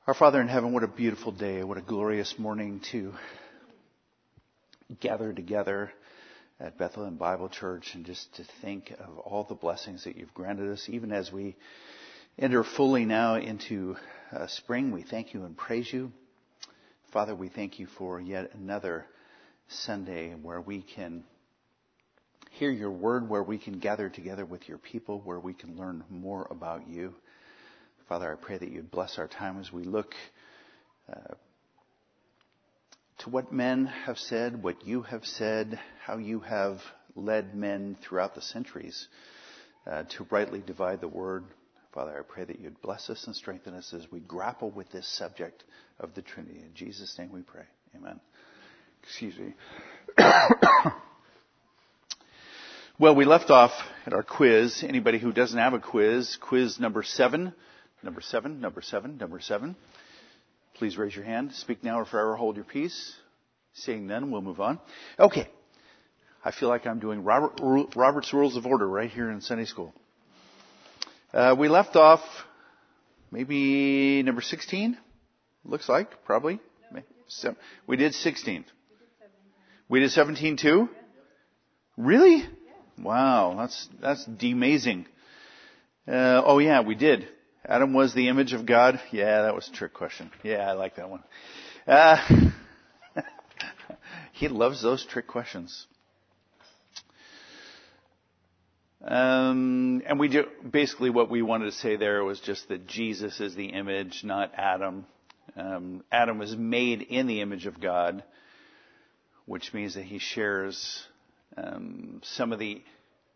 Our Father in heaven, what a beautiful day, what a glorious morning to gather together at Bethlehem Bible Church and just to think of all the blessings that you've granted us. Even as we enter fully now into spring, we thank you and praise you. Father, we thank you for yet another Sunday where we can hear your word, where we can gather together with your people, where we can learn more about you. Father, I pray that you'd bless our time as we look to what men have said, what you have said, how you have led men throughout the centuries to rightly divide the word. Father, I pray that you'd bless us and strengthen us as we grapple with this subject of the Trinity. In Jesus' name we pray. Amen. Excuse me. Well, we left off at our quiz. Anybody who doesn't have a quiz number 7. Number 7. Please raise your hand. Speak now or forever hold your peace. Seeing none, we'll move on. Okay. I feel like I'm doing Robert's Rules of Order right here in Sunday school. We left off maybe number 16. Looks like, probably. We did 16. We did 17 too? Really? Wow, that's amazing. Oh yeah, we did. Adam was the image of God. Yeah, that was a trick question. Yeah, I like that one. He loves those trick questions. And we do, basically what we wanted to say there was just that Jesus is the image, not Adam. Adam was made in the image of God, which means that he shares some of the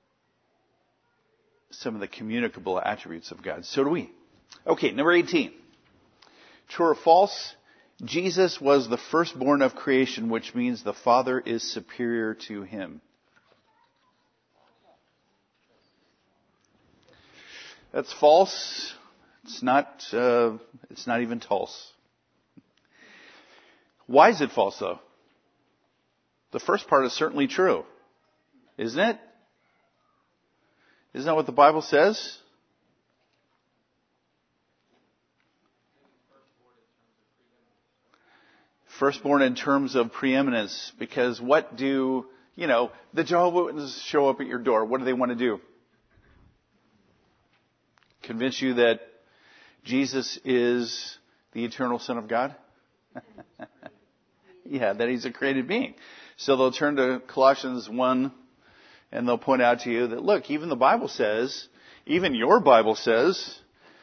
communicable attributes of God. So do we. Okay, number 18. True or false? Jesus was the firstborn of creation, which means the Father is superior to him. That's false. It's not even false. Why is it false though? The first part is certainly true. Isn't it? Isn't that what the Bible says? Firstborn in terms of preeminence. Because what do, the Jehovah's Witnesses show up at your door. What do they want to do? Convince you that Jesus is the eternal Son of God? Yeah, that he's a created being. So they'll turn to Colossians 1 and they'll point out to you that, look, even the Bible says, even your Bible says,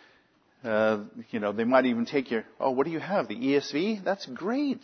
they might even take your, oh, what do you have? The ESV? That's great.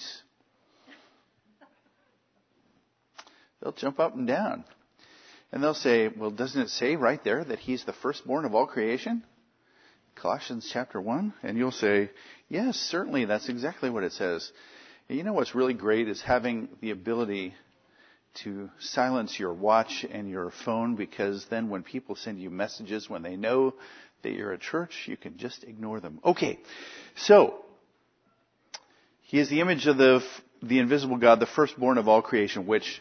They'll jump up and down. And they'll say, well, doesn't it say right there that he's the firstborn of all creation? Colossians chapter 1. And you'll say, yes, certainly, that's exactly what it says. And you know what's really great is having the ability to silence your watch and your phone, because then when people send you messages, when they know that you're at church, you can just ignore them. Okay, so he is the image of the invisible God, the firstborn of all creation, which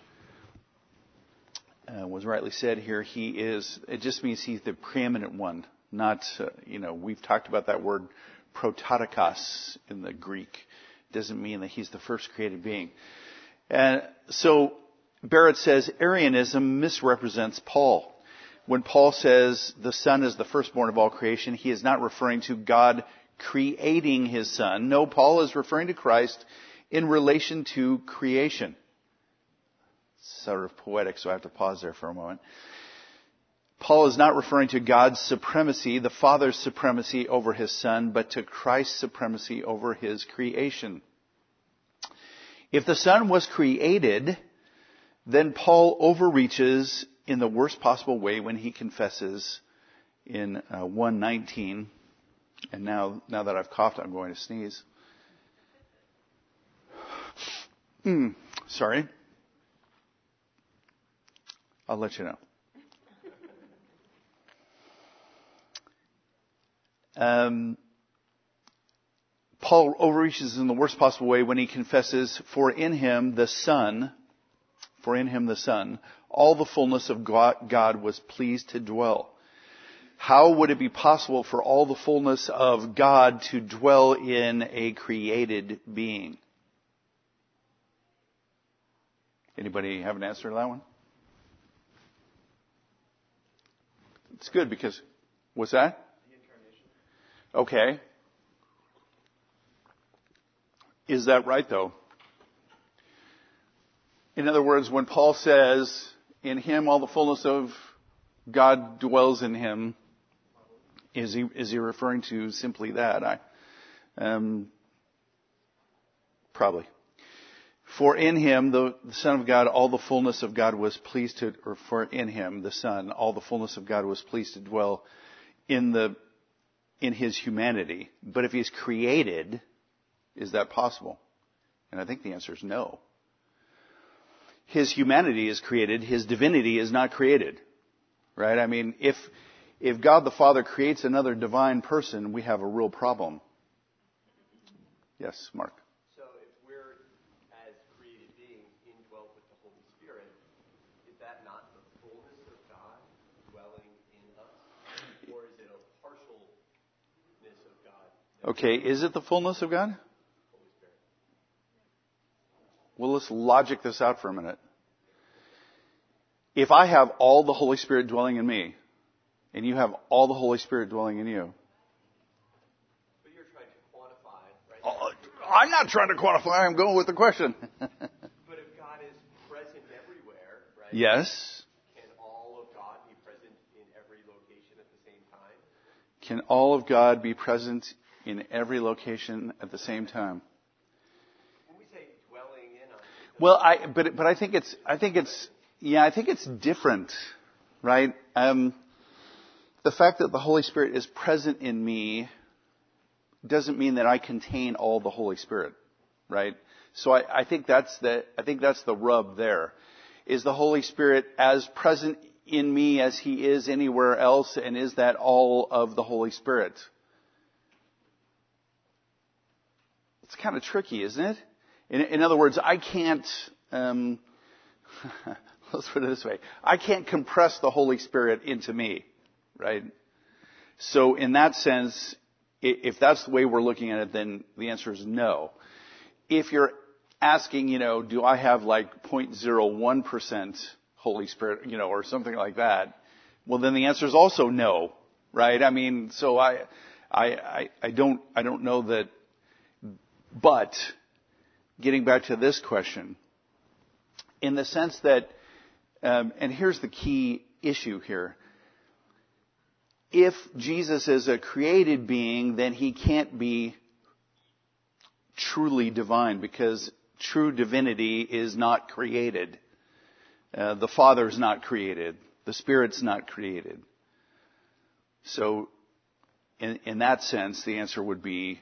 was rightly said here. He is. It just means he's the preeminent one. Not, we've talked about that word prototokos in the Greek. It doesn't mean that he's the first created being. And so Barrett says Arianism misrepresents Paul. When Paul says the Son is the firstborn of all creation, he is not referring to God creating his Son. No, Paul is referring to Christ in relation to creation. It's sort of poetic, so I have to pause there for a moment. Paul is not referring to God's supremacy, the Father's supremacy over his Son, but to Christ's supremacy over his creation. If the Son was created, then Paul overreaches in the worst possible way when he confesses in 1:19. And now that I've coughed, I'm going to sneeze. Sorry. I'll let you know. Paul overreaches in the worst possible way when he confesses, for in him the Son, all the fullness of God was pleased to dwell. How would it be possible for all the fullness of God to dwell in a created being? Anybody have an answer to that one? It's good because, what's that? The incarnation. Okay. Is that right though? In other words, when Paul says, in him all the fullness of God dwells in him, is he referring to simply that? Probably. For in him, the Son of God, all the fullness of God was pleased to, or for in him, the Son, all the fullness of God was pleased to dwell in his humanity. But if he's created, is that possible? And I think the answer is no. His humanity is created, his divinity is not created. Right? I mean, if God the Father creates another divine person, we have a real problem. Yes, Mark. So if we're, as created beings, indwelt with the Holy Spirit, is that not the fullness of God dwelling in us? Or is it a partialness of God? Okay, is it the fullness of God? Holy Spirit. Well, let's logic this out for a minute. If I have all the Holy Spirit dwelling in me, and you have all the Holy Spirit dwelling in you. But you're trying to quantify, right? I'm not trying to quantify, I'm going with the question. But if God is present everywhere, right? Yes. Can all of God be present in every location at the same time? Can all of God be present in every location at the same time? When we say dwelling in us. Well, I think it's different, right? The fact that the Holy Spirit is present in me doesn't mean that I contain all the Holy Spirit, right? So I think that's the rub there. Is the Holy Spirit as present in me as he is anywhere else, and is that all of the Holy Spirit? It's kind of tricky, isn't it? In other words, I can't, let's put it this way. I can't compress the Holy Spirit into me, right? So in that sense, if that's the way we're looking at it, then the answer is no. If you're asking, do I have like 0.01% Holy Spirit, or something like that, well then the answer is also no, right? I mean, so I don't know that, but getting back to this question, in the sense that, and here's the key issue here. If Jesus is a created being, then he can't be truly divine, because true divinity is not created. The Father's not created. The Spirit's not created. So, in that sense, the answer would be,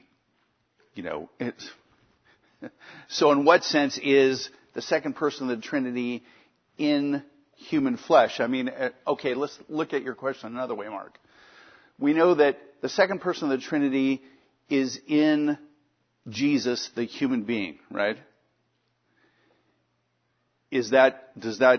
so in what sense is the second person of the Trinity in human flesh? I mean, okay, let's look at your question another way, Mark. We know that the second person of the Trinity is in Jesus, the human being, right? Does that,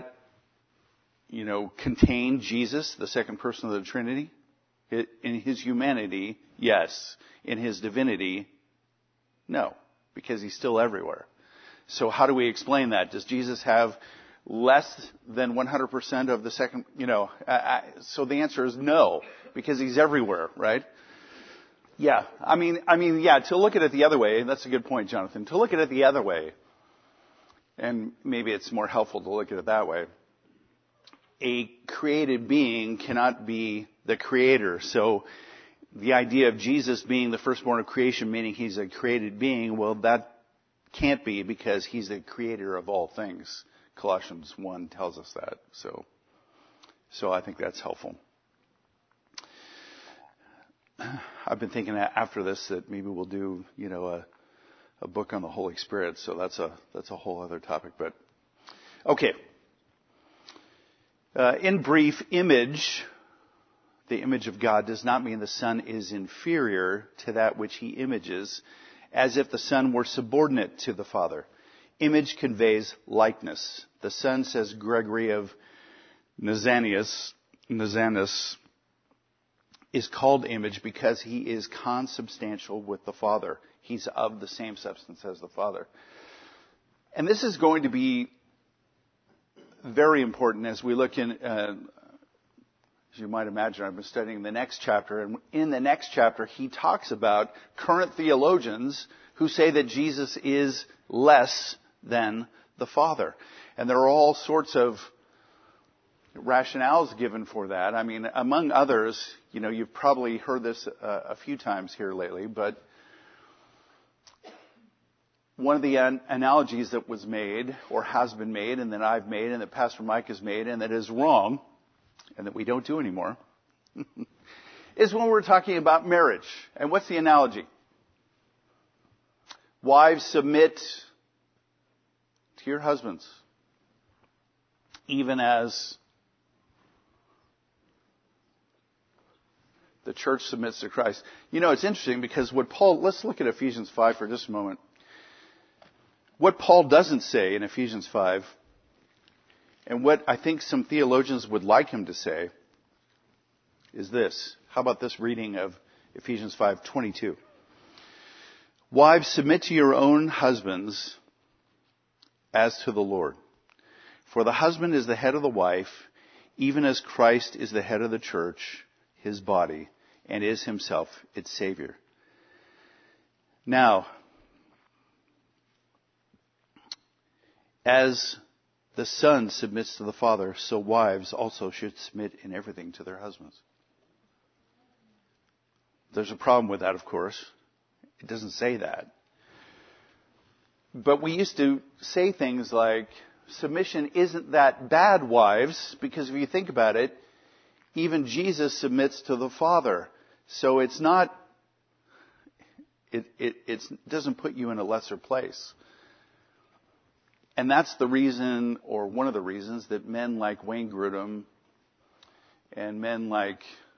contain Jesus, the second person of the Trinity? In his humanity, yes. In his divinity, no, because he's still everywhere. So how do we explain that? Does Jesus have less than 100% of the second, so the answer is no, because he's everywhere, right? Yeah, I mean, to look at it the other way, that's a good point, Jonathan. To look at it the other way, and maybe it's more helpful to look at it that way, a created being cannot be the creator. So the idea of Jesus being the firstborn of creation, meaning he's a created being, well, that can't be, because he's the creator of all things. Colossians 1 tells us that. So I think that's helpful. I've been thinking after this that maybe we'll do, a book on the Holy Spirit. So that's a whole other topic. But okay. In brief, the image of God does not mean the Son is inferior to that which he images, as if the Son were subordinate to the Father. Image conveys likeness. The Son, says Gregory of Nazianzus, is called image because he is consubstantial with the Father. He's of the same substance as the Father. And this is going to be very important as we look in, as you might imagine, I've been studying the next chapter. And in the next chapter, he talks about current theologians who say that Jesus is less than the Father. And there are all sorts of rationales given for that. I mean, among others, you've probably heard this a few times here lately, but one of the analogies that was made, or has been made, and that I've made, and that Pastor Mike has made, and that is wrong, and that we don't do anymore, is when we're talking about marriage. And what's the analogy? Wives, submit to your husbands, even as the church submits to Christ. It's interesting because let's look at Ephesians 5 for just a moment. What Paul doesn't say in Ephesians 5, and what I think some theologians would like him to say, is this. How about this reading of Ephesians 5:22? Wives, submit to your own husbands as to the Lord. For the husband is the head of the wife, even as Christ is the head of the church, his body, and is himself its Savior. Now, as the Son submits to the Father, so wives also should submit in everything to their husbands. There's a problem with that, of course. It doesn't say that. But we used to say things like, submission isn't that bad, wives, because if you think about it, even Jesus submits to the Father. So it's not, it doesn't put you in a lesser place. And that's the reason, or one of the reasons, that men like Wayne Grudem and men like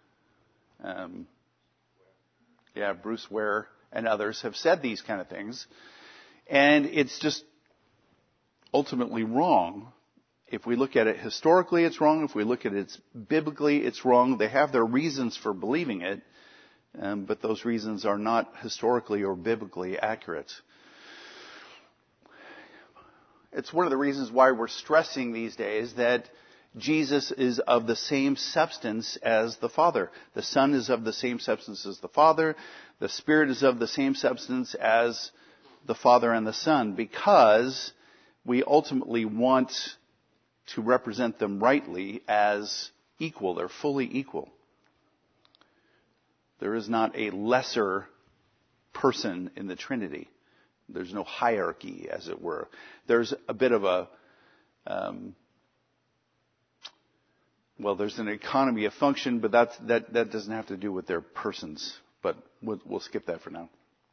Bruce Ware and others have said these kind of things. And it's just ultimately wrong. If we look at it historically, it's wrong. If we look at it biblically, it's wrong. They have their reasons for believing it, but those reasons are not historically or biblically accurate. It's one of the reasons why we're stressing these days that Jesus is of the same substance as the Father. The Son is of the same substance as the Father. The Spirit is of the same substance as the Father and the Son, because we ultimately want to represent them rightly as equal. They're fully equal. There is not a lesser person in the Trinity. There's no hierarchy, as it were. There's a bit of a, there's an economy of function, but that doesn't have to do with their persons. But we'll skip that for now.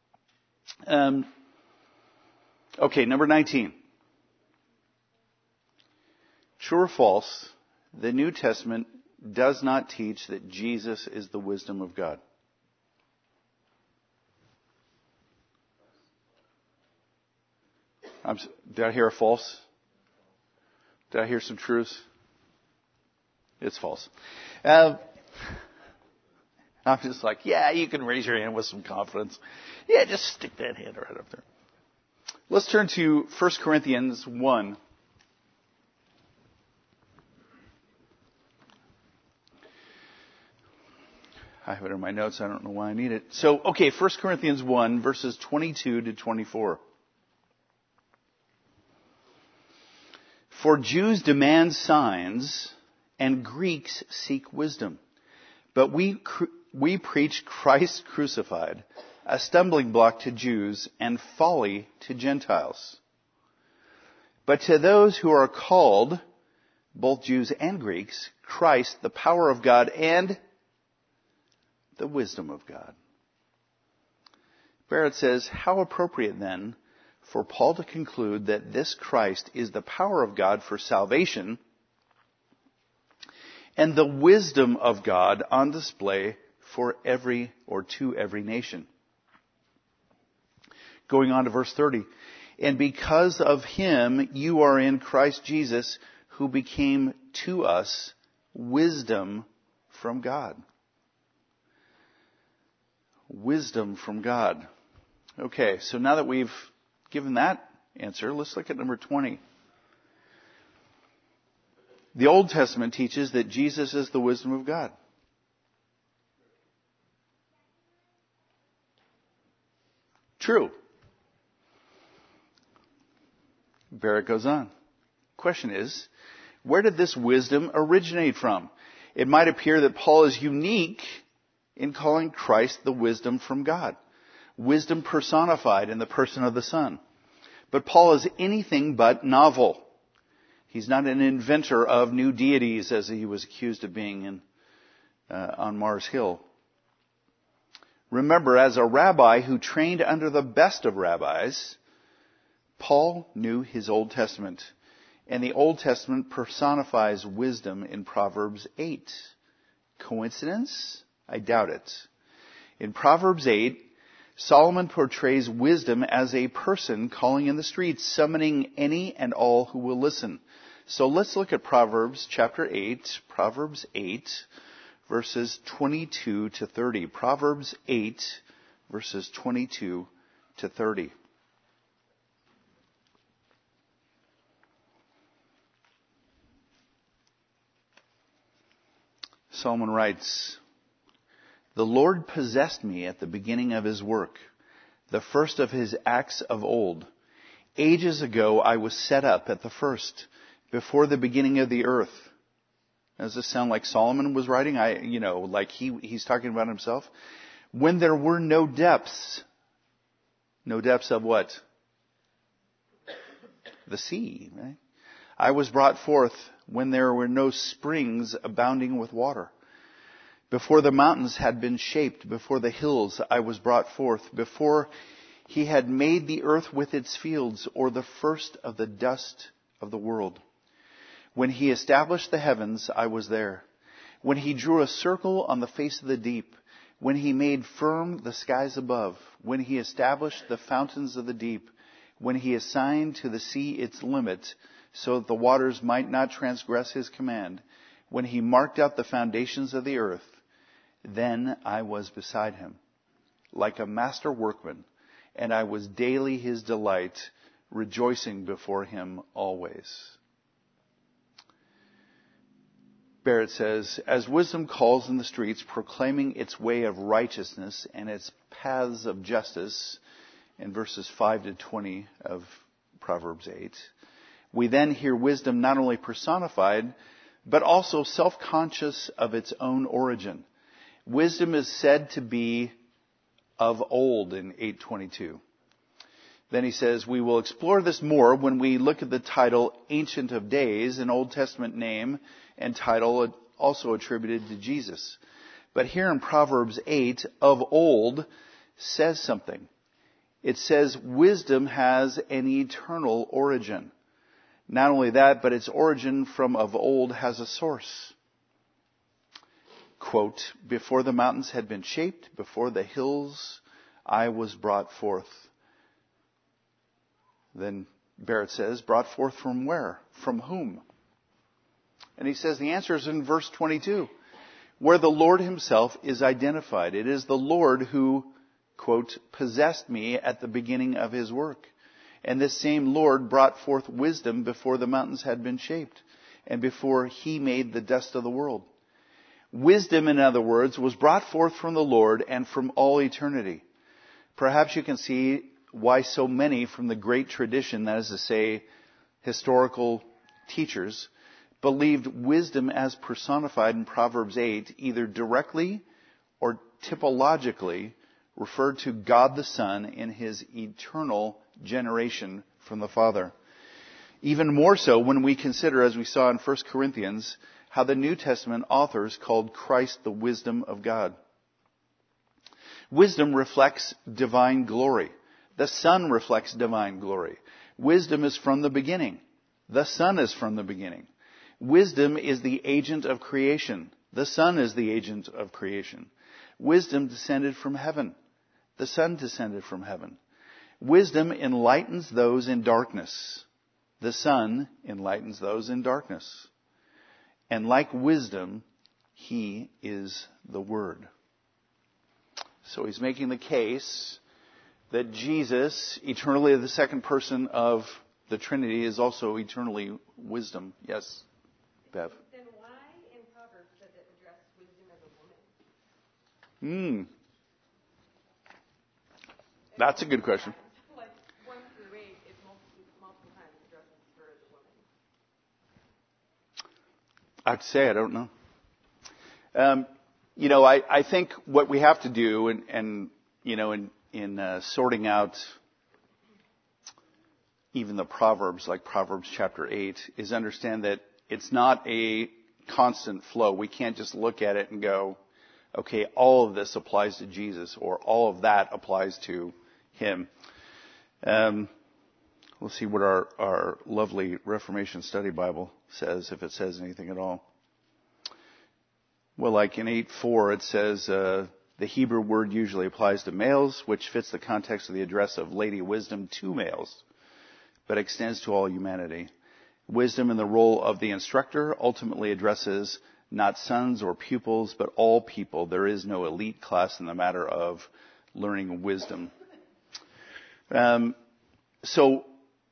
Okay, number 19. True or false, the New Testament does not teach that Jesus is the wisdom of God. Did I hear a false? Did I hear some truths? It's false. I'm just like, yeah, you can raise your hand with some confidence. Yeah, just stick that hand right up there. Let's turn to 1 Corinthians 1. I have it in my notes. I don't know why I need it. So, 1 Corinthians 1, verses 22 to 24. For Jews demand signs, and Greeks seek wisdom. But we preach Christ crucified, a stumbling block to Jews and folly to Gentiles. But to those who are called, both Jews and Greeks, Christ, the power of God and the wisdom of God. Barrett says, how appropriate then for Paul to conclude that this Christ is the power of God for salvation and the wisdom of God on display for to every nation. Going on to verse 30. And because of him, you are in Christ Jesus, who became to us wisdom from God. wisdom from God. Okay, so now that we've given that answer, let's look at number 20. The Old Testament teaches that Jesus is the wisdom of God. True. Barrett goes on. Question is, where did this wisdom originate from? It might appear that Paul is unique in calling Christ the wisdom from God. Wisdom personified in the person of the Son. But Paul is anything but novel. He's not an inventor of new deities as he was accused of being on Mars Hill. Remember, as a rabbi who trained under the best of rabbis, Paul knew his Old Testament. And the Old Testament personifies wisdom in Proverbs 8. Coincidence? I doubt it. In Proverbs 8, Solomon portrays wisdom as a person calling in the streets, summoning any and all who will listen. So let's look at Proverbs chapter 8, Proverbs 8, verses 22 to 30. Proverbs 8, verses 22 to 30. Solomon writes, "The Lord possessed me at the beginning of his work, the first of his acts of old. Ages ago I was set up at the first, before the beginning of the earth." Does this sound like Solomon was writing? Like he's talking about himself. When there were no depths. No depths of what? The sea, right? I was brought forth when there were no springs abounding with water. Before the mountains had been shaped, before the hills I was brought forth, before he had made the earth with its fields, or the first of the dust of the world. When he established the heavens, I was there. When he drew a circle on the face of the deep, when he made firm the skies above, when he established the fountains of the deep, when he assigned to the sea its limit, so that the waters might not transgress his command, when he marked out the foundations of the earth, then I was beside him, like a master workman, and I was daily his delight, rejoicing before him always. Barrett says, as wisdom calls in the streets, proclaiming its way of righteousness and its paths of justice, in verses 5 to 20 of Proverbs 8, we then hear wisdom not only personified, but also self-conscious of its own origin. Wisdom is said to be of old in 8:22. Then he says, we will explore this more when we look at the title Ancient of Days, an Old Testament name and title also attributed to Jesus. But here in Proverbs 8, of old, says something. It says wisdom has an eternal origin. Not only that, but its origin from of old has a source. Quote, before the mountains had been shaped, before the hills I was brought forth. Then Barrett says, brought forth from where? From whom? And he says the answer is in verse 22, where the Lord himself is identified. It is the Lord who, quote, possessed me at the beginning of his work. And this same Lord brought forth wisdom before the mountains had been shaped and before he made the dust of the world. Wisdom, in other words, was brought forth from the Lord and from all eternity. Perhaps you can see why so many from the great tradition, that is to say, historical teachers, believed wisdom as personified in Proverbs 8 either directly or typologically referred to God the Son in his eternal generation from the Father. Even more so when we consider, as we saw in 1 Corinthians, how the New Testament authors called Christ the wisdom of God. Wisdom reflects divine glory. The Son reflects divine glory. Wisdom is from the beginning. The Son is from the beginning. Wisdom is the agent of creation. The Son is the agent of creation. Wisdom descended from heaven. The Son descended from heaven. Wisdom enlightens those in darkness. The Son enlightens those in darkness. And like wisdom, he is the Word. So he's making the case that Jesus, eternally the second person of the Trinity, is also eternally wisdom. Yes, Bev. Then why in Proverbs does it address wisdom as a woman? That's a good question. Like 1 through 8, it multiple times addresses her as a woman. I'd say I don't know. I think what we have to do, in sorting out even the Proverbs, like Proverbs chapter 8, is understand that it's not a constant flow. We can't just look at it and go, okay, all of this applies to Jesus, or all of that applies to him. We'll see what our lovely Reformation Study Bible says, if it says anything at all. Well, like in 8:4, it says, the Hebrew word usually applies to males, which fits the context of the address of Lady Wisdom to males, but extends to all humanity. Wisdom in the role of the instructor ultimately addresses not sons or pupils, but all people. There is no elite class in the matter of learning wisdom. So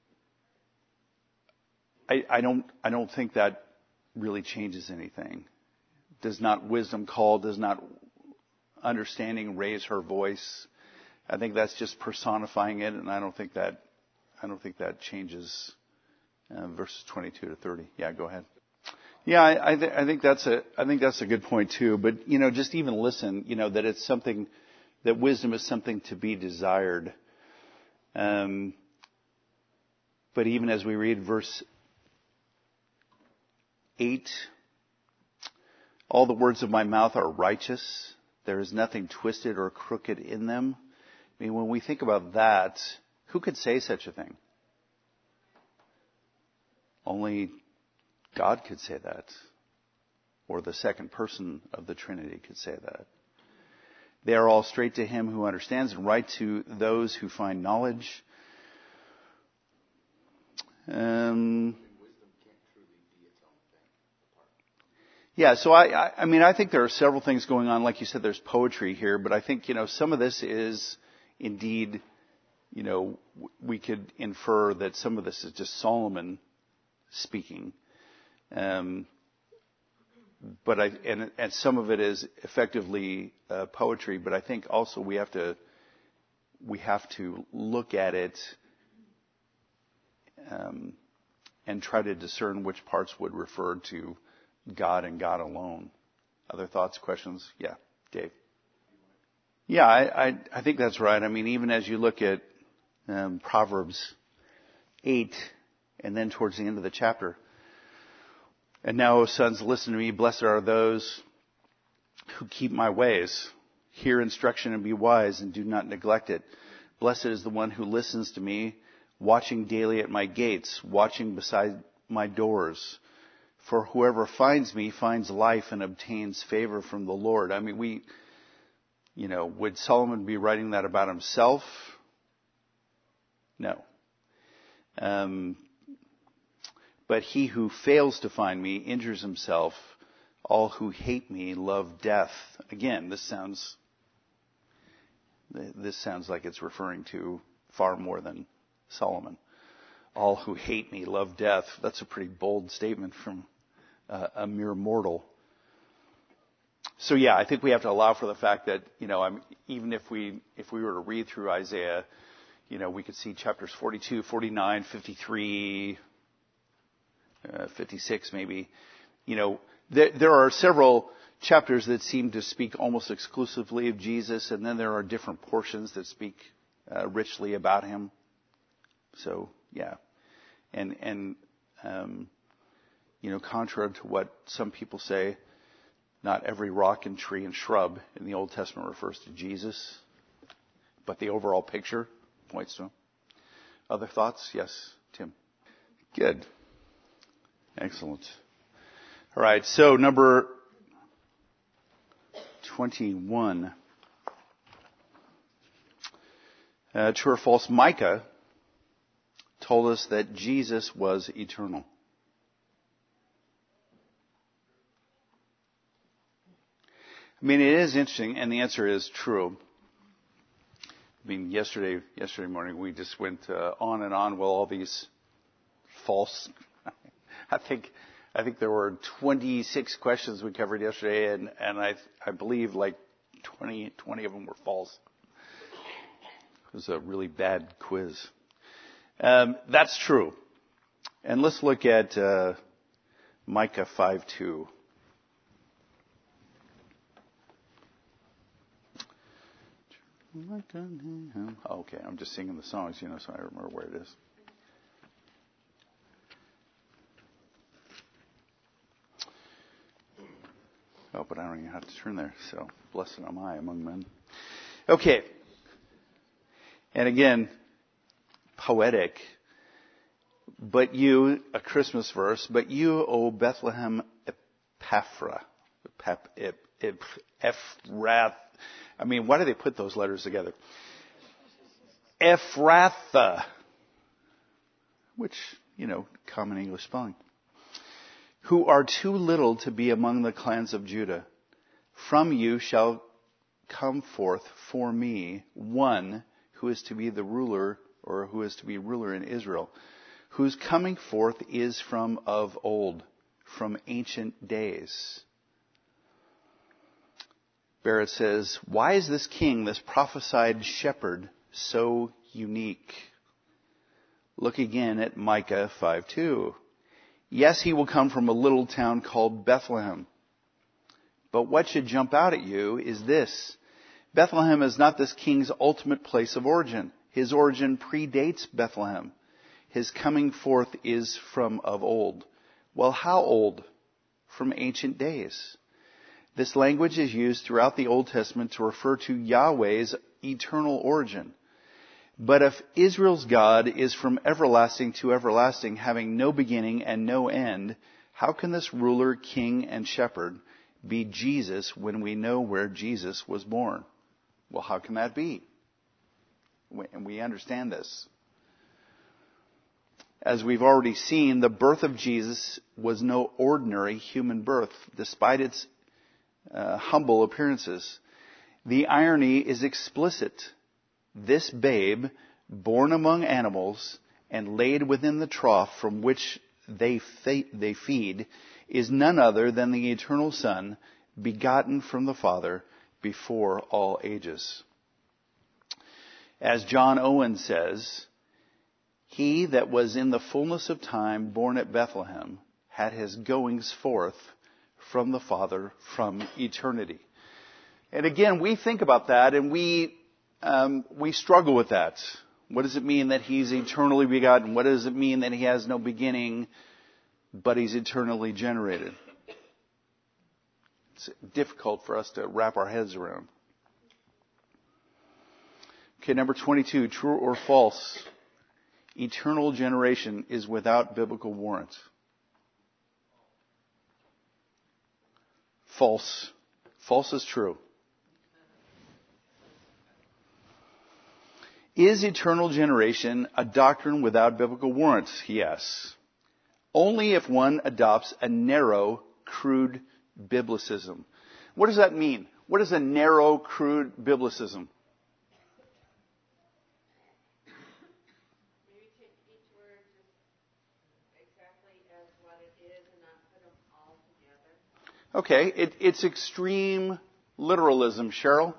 I don't think that really changes anything. Does not wisdom call? Does not understanding raise her voice? I think that's just personifying it, and I don't think that changes verses 22 to 30. Yeah, go ahead. Yeah, I think that's a good point too. But just even listen. That it's something, that wisdom is something to be desired. But even as we read verse 8, all the words of my mouth are righteous. There is nothing twisted or crooked in them. I mean, when we think about that, who could say such a thing? Only God could say that. Or the second person of the Trinity could say that. They are all straight to him who understands, and right to those who find knowledge. Yeah, so I think there are several things going on. Like you said, there's poetry here, but I think, some of this is indeed, we could infer that some of this is just Solomon speaking. And some of it is effectively poetry, but I think also we have to look at it and try to discern which parts would refer to God and God alone. Other thoughts, questions? Yeah, Dave. Yeah, I think that's right. I mean, even as you look at Proverbs 8, and then towards the end of the chapter, and now, O sons, listen to me. Blessed are those who keep my ways. Hear instruction and be wise, and do not neglect it. Blessed is the one who listens to me, watching daily at my gates, watching beside my doors. For whoever finds me finds life and obtains favor from the Lord. I mean, would Solomon be writing that about himself? No. But he who fails to find me injures himself. All who hate me love death. Again, this sounds like it's referring to far more than Solomon. All who hate me love death. That's a pretty bold statement from a mere mortal. So yeah, I think we have to allow for the fact that, even if we were to read through Isaiah, we could see chapters 42, 49, 53, 56 maybe. There are several chapters that seem to speak almost exclusively of Jesus, and then there are different portions that speak richly about him. So yeah, and contrary to what some people say, not every rock and tree and shrub in the Old Testament refers to Jesus, but the overall picture points to him. Other thoughts? Yes, Tim. Good. Excellent. All right, so number 21. True or false? Micah told us that Jesus was eternal. I mean, it is interesting, and the answer is true. I mean, yesterday morning we just went on and on with all these false. I think there were 26 questions we covered yesterday, and I believe like 20 of them were false. It was a really bad quiz. That's true. And let's look at Micah 5:2. Okay, I'm just singing the songs, so I remember where it is. Oh, but I don't even have to turn there, so blessed am I among men. Okay. And again, poetic. But you, a Christmas verse, but you, O Bethlehem Ephrathah. I mean, why do they put those letters together? Ephrathah. Which, common English spelling. Who are too little to be among the clans of Judah. From you shall come forth for me one who is to be the ruler, or who is to be ruler in Israel, whose coming forth is from of old, from ancient days. Barrett says, why is this king, this prophesied shepherd, so unique? Look again at Micah 5:2. Yes, he will come from a little town called Bethlehem. But what should jump out at you is this. Bethlehem is not this king's ultimate place of origin. His origin predates Bethlehem. His coming forth is from of old. Well, how old? From ancient days. This language is used throughout the Old Testament to refer to Yahweh's eternal origin. But if Israel's God is from everlasting to everlasting, having no beginning and no end, how can this ruler, king, and shepherd be Jesus when we know where Jesus was born? Well, how can that be? And we understand this. As we've already seen, the birth of Jesus was no ordinary human birth, despite its humble appearances. The irony is explicit. This babe, born among animals and laid within the trough from which they feed, is none other than the eternal Son, begotten from the Father before all ages. As John Owen says, he that was in the fullness of time born at Bethlehem had his goings forth from the Father from eternity. And again, we think about that and we struggle with that. What does it mean that he's eternally begotten? What does it mean that he has no beginning, but he's eternally generated? It's difficult for us to wrap our heads around. Okay, number 22, true or false? Eternal generation is without biblical warrant. False. False is true. Is eternal generation a doctrine without biblical warrant? Yes. Only if one adopts a narrow, crude biblicism. What does that mean? What is a narrow, crude biblicism? Maybe take each word just exactly as what it is and not put them all together. Okay, it's extreme literalism, Cheryl.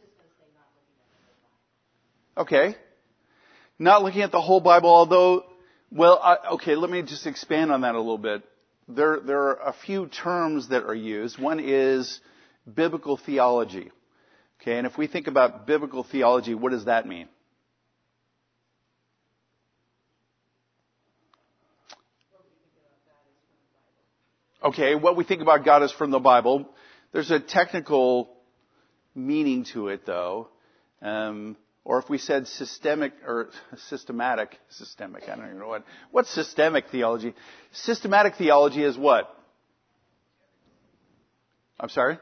Okay. Not looking at the whole Bible, although, let me just expand on that a little bit. There are a few terms that are used. One is biblical theology. Okay, and if we think about biblical theology, what does that mean? Okay, what we think about God is from the Bible. There's a technical meaning to it, though. Or if we said systematic, I don't even know what's systemic theology? Systematic theology is what? I'm sorry?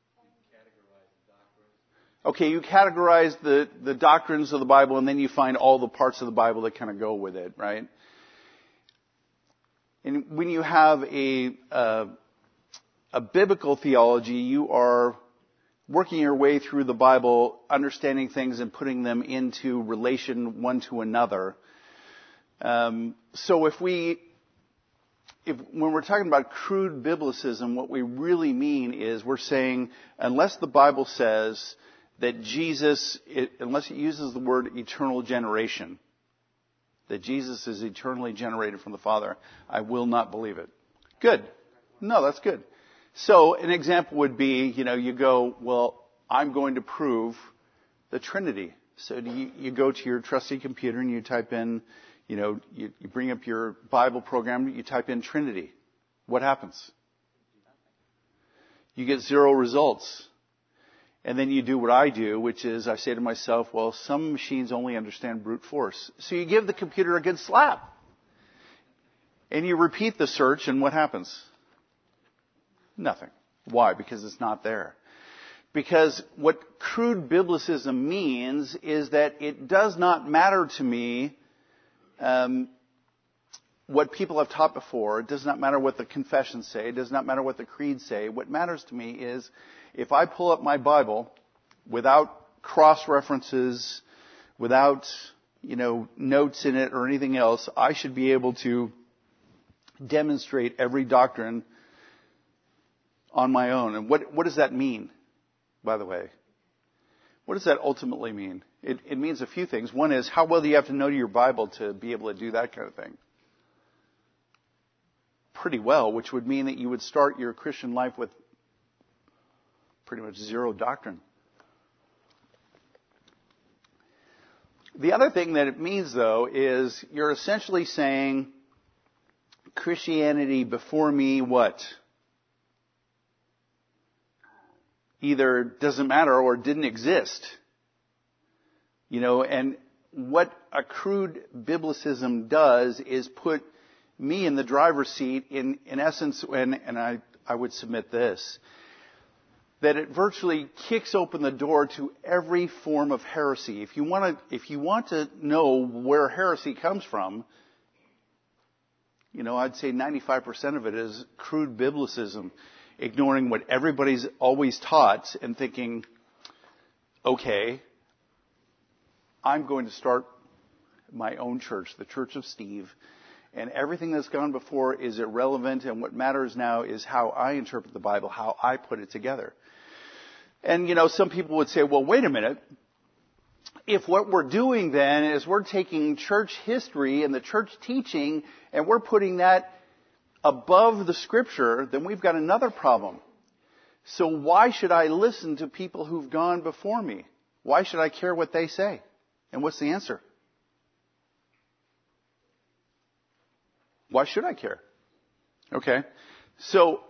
Okay, you categorize the doctrines of the Bible and then you find all the parts of the Bible that kind of go with it, right? And when you have a biblical theology, you are working your way through the Bible, understanding things and putting them into relation one to another. So when we're talking about crude biblicism, what we really mean is we're saying, unless the Bible says that Jesus, unless it uses the word eternal generation, that Jesus is eternally generated from the Father, I will not believe it. Good. No, that's good. So an example would be, you go, well, I'm going to prove the Trinity. So you go to your trusty computer and you type in, you bring up your Bible program, you type in Trinity. What happens? You get 0 results. And then you do what I do, which is I say to myself, well, some machines only understand brute force. So you give the computer a good slap. And you repeat the search, and what happens? Nothing. Why? Because it's not there. Because what crude biblicism means is that it does not matter to me what people have taught before. It does not matter what the confessions say. It does not matter what the creeds say. What matters to me is if I pull up my Bible without cross-references, without, notes in it or anything else, I should be able to demonstrate every doctrine on my own. And what does that mean, by the way? What does that ultimately mean? It means a few things. One is, how well do you have to know your Bible to be able to do that kind of thing? Pretty well, which would mean that you would start your Christian life with pretty much 0 doctrine. The other thing that it means, though, is you're essentially saying Christianity before me, what? Either doesn't matter or didn't exist. And what a crude biblicism does is put me in the driver's seat in essence, and I would submit this, that it virtually kicks open the door to every form of heresy. If you want to know where heresy comes from, I'd say 95% of it is crude biblicism, ignoring what everybody's always taught and thinking, okay, I'm going to start my own church, the Church of Steve, and everything that's gone before is irrelevant, and what matters now is how I interpret the Bible, how I put it together. And, some people would say, well, wait a minute. If what we're doing then is we're taking church history and the church teaching and we're putting that above the Scripture, then we've got another problem. So why should I listen to people who've gone before me? Why should I care what they say? And what's the answer? Why should I care? Okay. So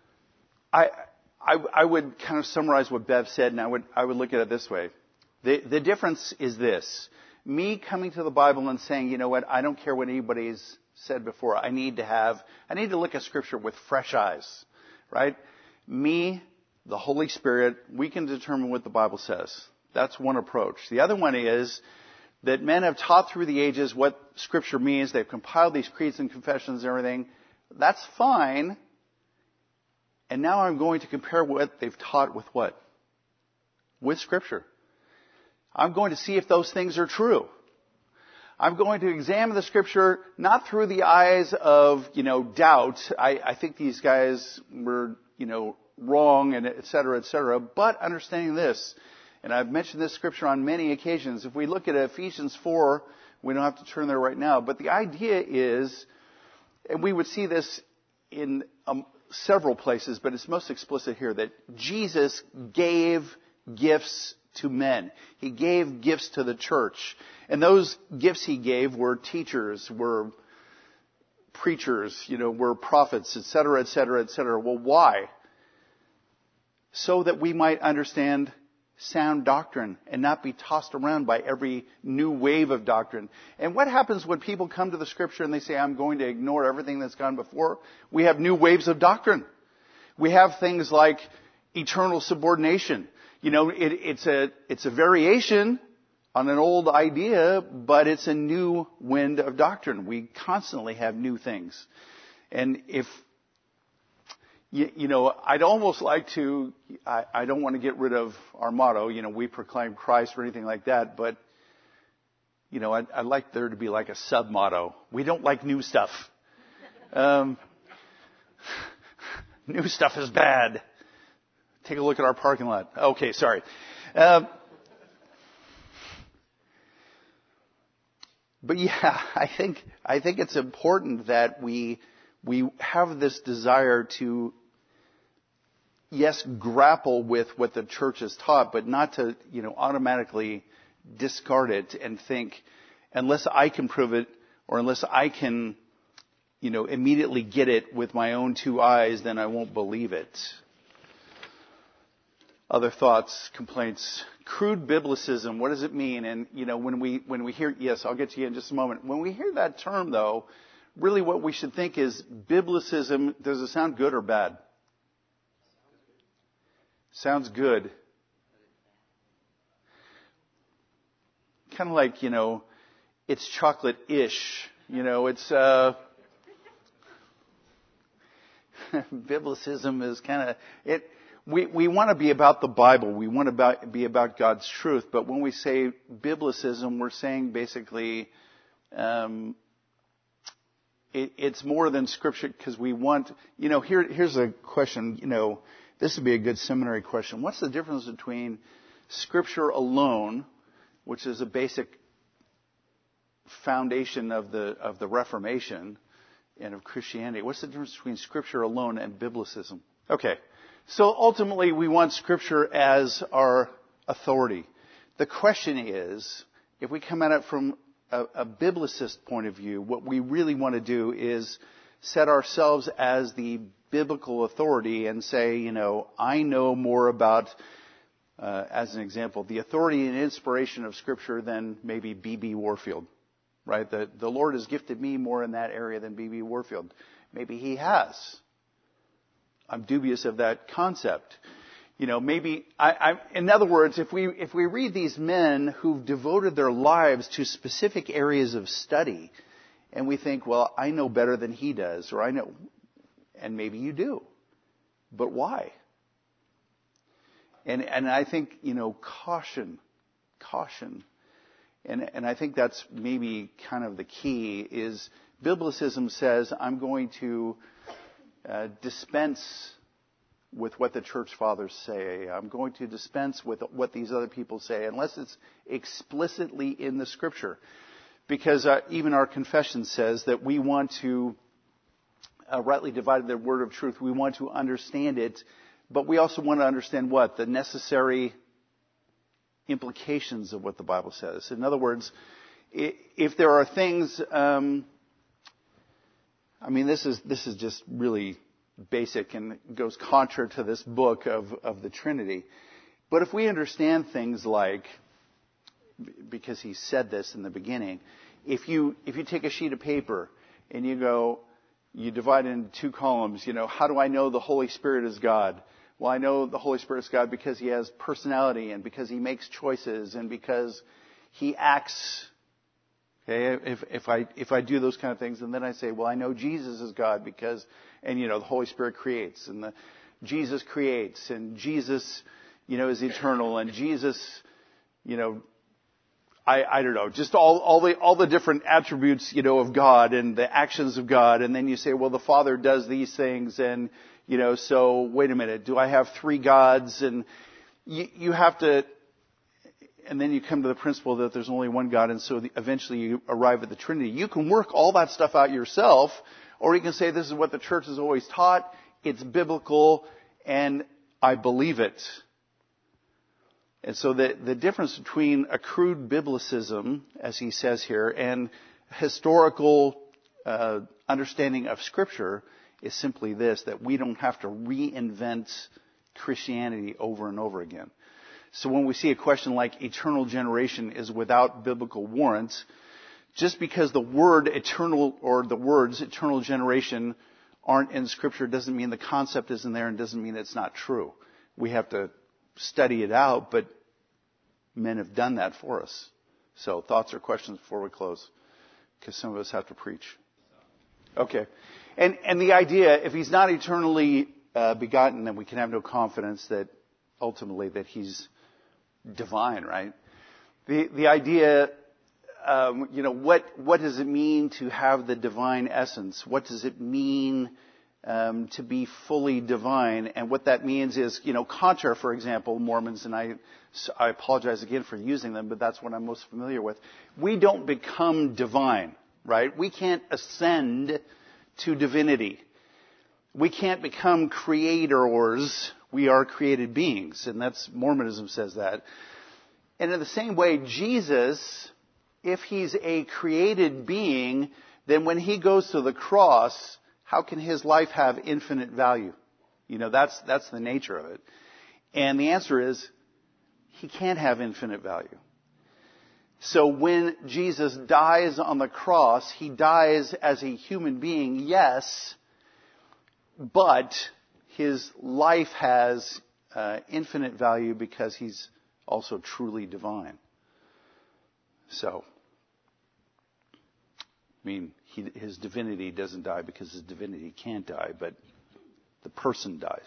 I would kind of summarize what Bev said, and I would look at it this way. The difference is this. Me coming to the Bible and saying, you know what, I don't care what anybody's said before. I need to look at Scripture with fresh eyes. Right? Me, the Holy Spirit, we can determine what the Bible says. That's one approach. The other one is that men have taught through the ages what Scripture means. They've compiled these creeds and confessions and everything. That's fine. And now I'm going to compare what they've taught with what? With Scripture. I'm going to see if those things are true. I'm going to examine the Scripture not through the eyes of, doubt. I think these guys were, wrong and et cetera, but understanding this. And I've mentioned this Scripture on many occasions. If we look at Ephesians 4, we don't have to turn there right now, but the idea is, and we would see this in several places, but it's most explicit here, that Jesus gave gifts to men. He gave gifts to the church. And those gifts he gave were teachers, were preachers, were prophets, et cetera, et cetera, et cetera. Well, why? So that we might understand sound doctrine and not be tossed around by every new wave of doctrine. And what happens when people come to the Scripture and they say, I'm going to ignore everything that's gone before? We have new waves of doctrine. We have things like eternal subordination. It's a variation on an old idea, but it's a new wind of doctrine. We constantly have new things. And if, I'd almost like to, I don't want to get rid of our motto, we proclaim Christ or anything like that, but, I'd like there to be like a sub-motto. We don't like new stuff. New stuff is bad. Take a look at our parking lot. Okay, sorry. But yeah, I think it's important that we have this desire to, yes, grapple with what the church has taught, but not to, automatically discard it and think, unless I can prove it, or unless I can, immediately get it with my own two eyes, then I won't believe it. Other thoughts, complaints, crude biblicism. What does it mean? And when we hear, yes, I'll get to you in just a moment. When we hear that term, though, really what we should think is biblicism. Does it sound good or bad? Sounds good. Kind of like, it's chocolate-ish. It's, biblicism is kind of, we want to be about the Bible. We want to be about God's truth. But when we say biblicism, we're saying basically, it's more than Scripture, because we want, here's a question, this would be a good seminary question. What's the difference between Scripture alone, which is a basic foundation of the Reformation and of Christianity? What's the difference between Scripture alone and biblicism? Okay. So ultimately, we want Scripture as our authority. The question is, if we come at it from a biblicist point of view, what we really want to do is set ourselves as the biblical authority and say, I know more about, as an example, the authority and inspiration of Scripture than maybe B.B. Warfield, right? The Lord has gifted me more in that area than B.B. Warfield. Maybe He has. I'm dubious of that concept. Maybe, in other words, if we read these men who've devoted their lives to specific areas of study, and we think, well, I know better than he does, or I know, and maybe you do, but why? And I think, caution. And I think that's maybe kind of the key is biblicism says I'm going to dispense with what the church fathers say. I'm going to dispense with what these other people say, unless it's explicitly in the Scripture. Because even our confession says that we want to rightly divide the word of truth. We want to understand it, but we also want to understand what? The necessary implications of what the Bible says. In other words, if there are things, this is just really basic and goes contrary to this book of the Trinity. But if we understand things like, because he said this in the beginning, if you take a sheet of paper and you divide it into two columns, how do I know the Holy Spirit is God? Well, I know the Holy Spirit is God because He has personality and because He makes choices and because He acts. Okay, if I do those kind of things, and then I say, well, I know Jesus is God because, and the Holy Spirit creates, and Jesus creates, and Jesus, is eternal, and Jesus, I don't know, just all the different attributes, of God and the actions of God, and then you say, well, the Father does these things, and so wait a minute, do I have three gods? And you have to. And then you come to the principle that there's only one God, and so eventually you arrive at the Trinity. You can work all that stuff out yourself, or you can say this is what the church has always taught, it's biblical, and I believe it. And so the difference between a crude biblicism, as he says here, and historical understanding of Scripture is simply this, that we don't have to reinvent Christianity over and over again. So when we see a question like eternal generation is without biblical warrants, just because the word eternal or the words eternal generation aren't in Scripture doesn't mean the concept isn't there and doesn't mean it's not true. We have to study it out, but men have done that for us. So thoughts or questions before we close? Because some of us have to preach. Okay. And the idea, if he's not eternally begotten, then we can have no confidence that ultimately that he's divine, right? The idea, what does it mean to have the divine essence? What does it mean to be fully divine? And what that means is, contra, for example, Mormons, and I apologize again for using them, but that's what I'm most familiar with. We don't become divine, right? We can't ascend to divinity. We can't become creators. We are created beings, and that's Mormonism says that. And in the same way, Jesus, if he's a created being, then when he goes to the cross, how can his life have infinite value? That's the nature of it. And the answer is, he can't have infinite value. So when Jesus dies on the cross, he dies as a human being, yes, but his life has infinite value because he's also truly divine. So, his divinity doesn't die because his divinity can't die, but the person dies.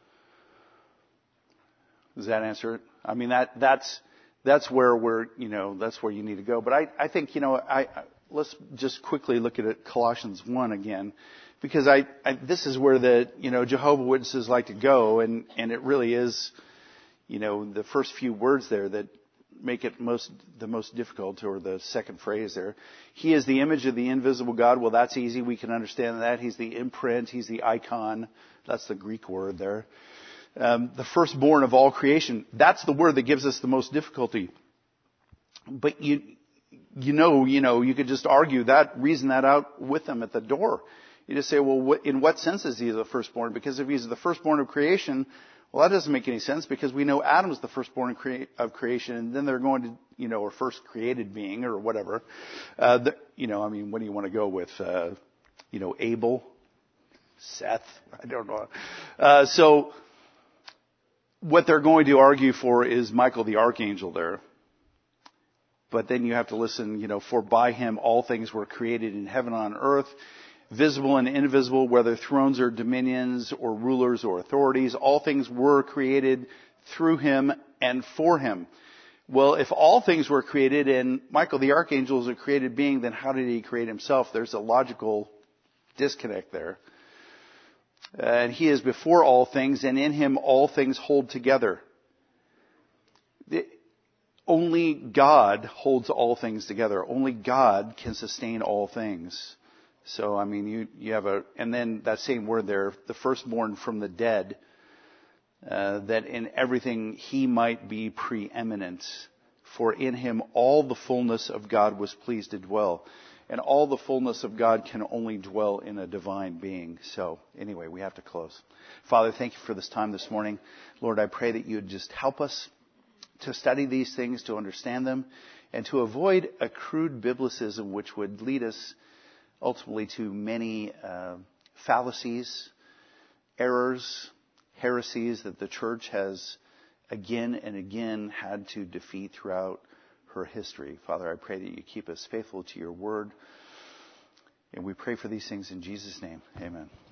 Does that answer it? That's where that's where you need to go. But I think, let's just quickly look at it, Colossians 1 again, because this is where the, Jehovah's Witnesses like to go, and it really is, the first few words there that make it the most difficult, or the second phrase there. He is the image of the invisible God. Well, that's easy. We can understand that. He's the imprint. He's the icon. That's the Greek word there. The firstborn of all creation. That's the word that gives us the most difficulty. But you could just reason that out with them at the door. You just say, well, in what sense is he the firstborn? Because if he's the firstborn of creation, well, that doesn't make any sense, because we know Adam's the firstborn of creation, and then they're going to, or first created being, or whatever. What do you want to go with? Abel? Seth? I don't know. So, what they're going to argue for is Michael the archangel there. But then you have to listen, for by him all things were created in heaven and on earth, visible and invisible, whether thrones or dominions or rulers or authorities. All things were created through him and for him. Well, if all things were created and Michael the archangel is a created being, then how did he create himself? There's a logical disconnect there. And he is before all things, and in him all things hold together. Only God holds all things together. Only God can sustain all things. So, you have and then that same word there, the firstborn from the dead, that in everything he might be preeminent. For in him all the fullness of God was pleased to dwell. And all the fullness of God can only dwell in a divine being. So, anyway, we have to close. Father, thank you for this time this morning. Lord, I pray that you would just help us to study these things, to understand them, and to avoid a crude biblicism which would lead us ultimately to many fallacies, errors, heresies that the church has again and again had to defeat throughout her history. Father, I pray that you keep us faithful to your word. And we pray for these things in Jesus' name. Amen.